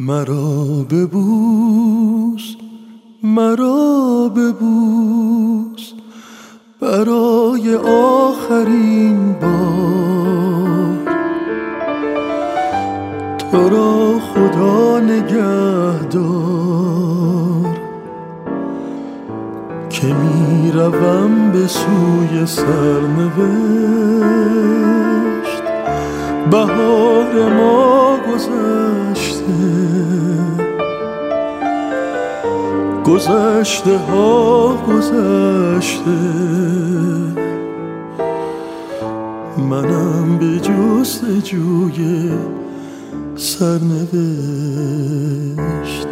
مرا ببوس، مرا ببوس برای آخرین بار. تو را خدا نگهدار که می روم به سوی سرنوشت. بهار ما گذشته، گذشته ها گذشته، منم به جستجوی سرنوشت.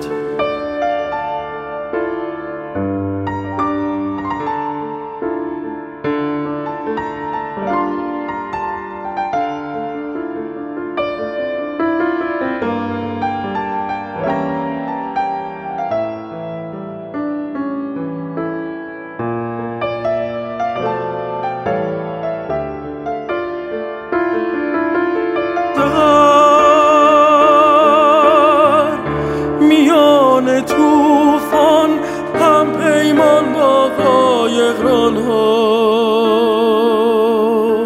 توفان هم پیمان با قایقران ها،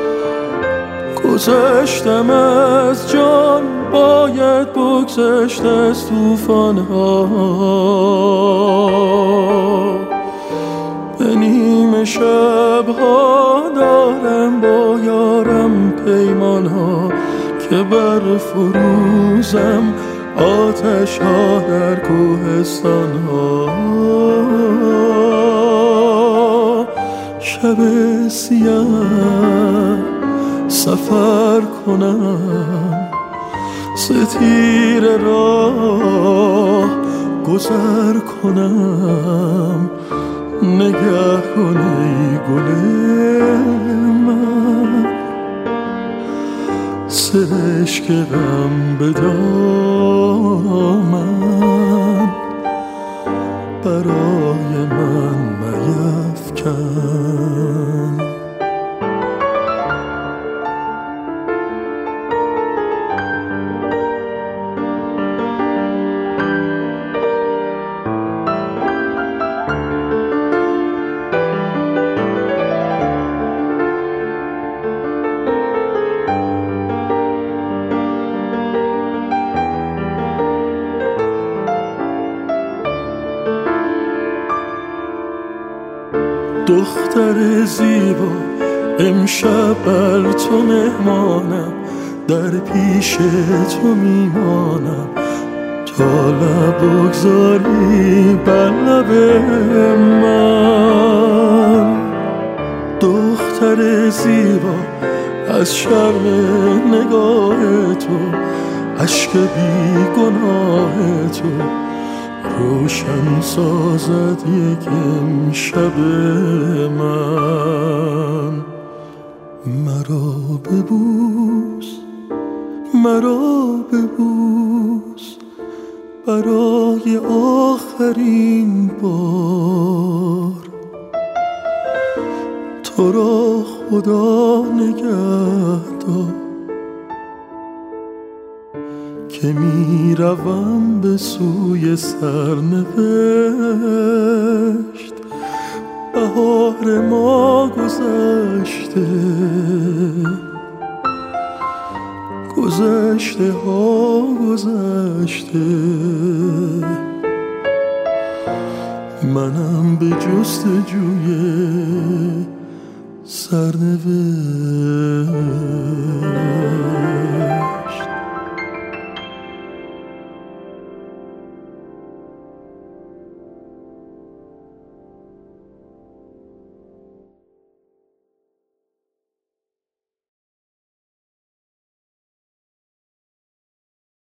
گذشتم از جان باید بگذشت از توفان ها. به نیمه شبها دارم با یارم پیمان ها که بر فروزم آتش ها در کوهستان ها. شب سیاه سفر کنم، ستیره راه گذر کنم. نگه کن ای گل من، سرشک غم به دامن برای من میفکن. دختر زیبا امشب بر تو مهمانم، در پیش تو میمانم تا لب بگذاری بر لب من. دختر زیبا از شرم نگاه تو، اشک بی گناه تو روشن سازد یک امشب من. مرا ببوس، مرا ببوس برای آخرین بار. تو را خدا نگهدار که می روم به سوی سرنوشت. بهار ما گذشته، گذشته ها گذشته، منم به جستجوی سرنوشت.